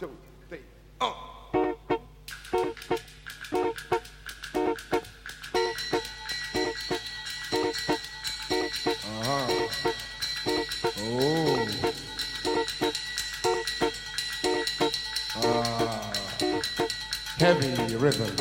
2, 3. Oh. Heavy rhythm.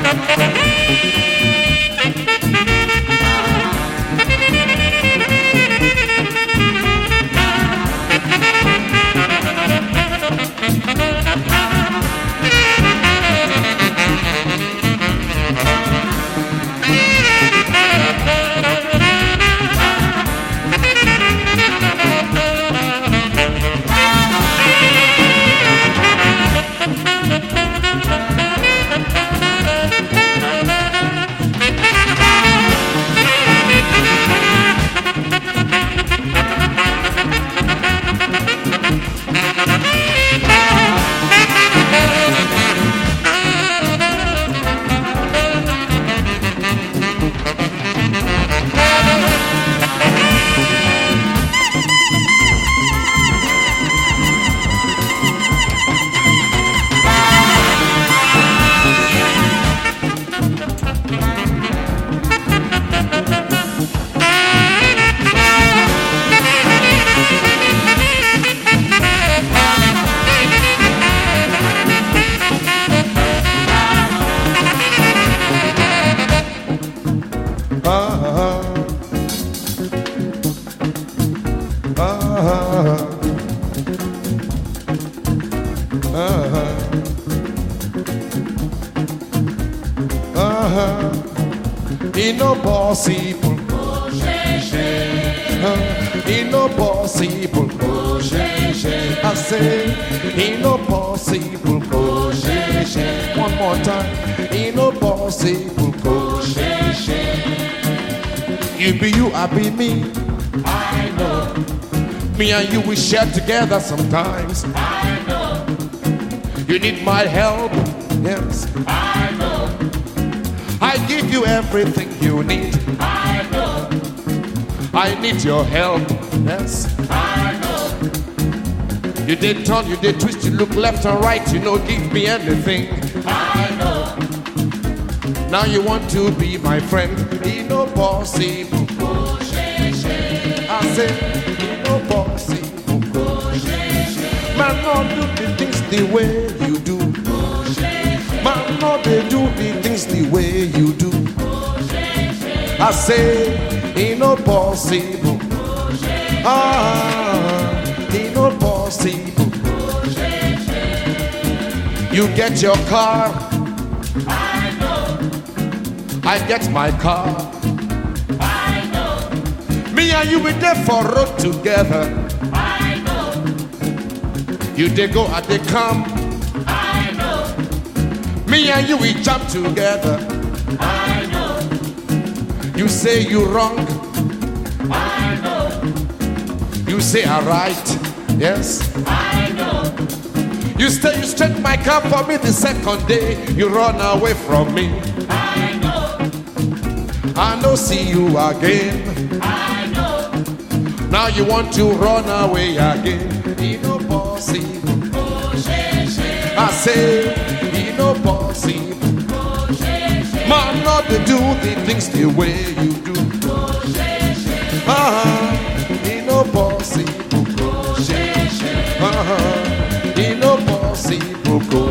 It no possible. It no possible. I say, it no possible. One more time. It no possible. You be you, I be me. I know. Me and you, we share together sometimes. I know. You need my help. Yes. I know. I give you everything you need. I know. I need your help. Yes. I know. You did turn, you did twist, you look left and right, you know, give me anything. I know. Now you want to be my friend. It no possible. I say, it no possible. Man, not do the things the way you do. Man, not they do the things the way you do. I say, it no possible. It no possible. You get your car, I know. I get my car. I know. Me and you we there for road together. I know. You they go and they come. I know. Me and you we jump together. I know. You say you wrong, I know. you say I right. Yes. I know. You stay, you straight my car for me the second day. You run away from me. I know. I no see you again. I know. Now you want to run away again. It no possible. I say, it no possible. Man, not to do the things the way you do. It no possible. It no possible.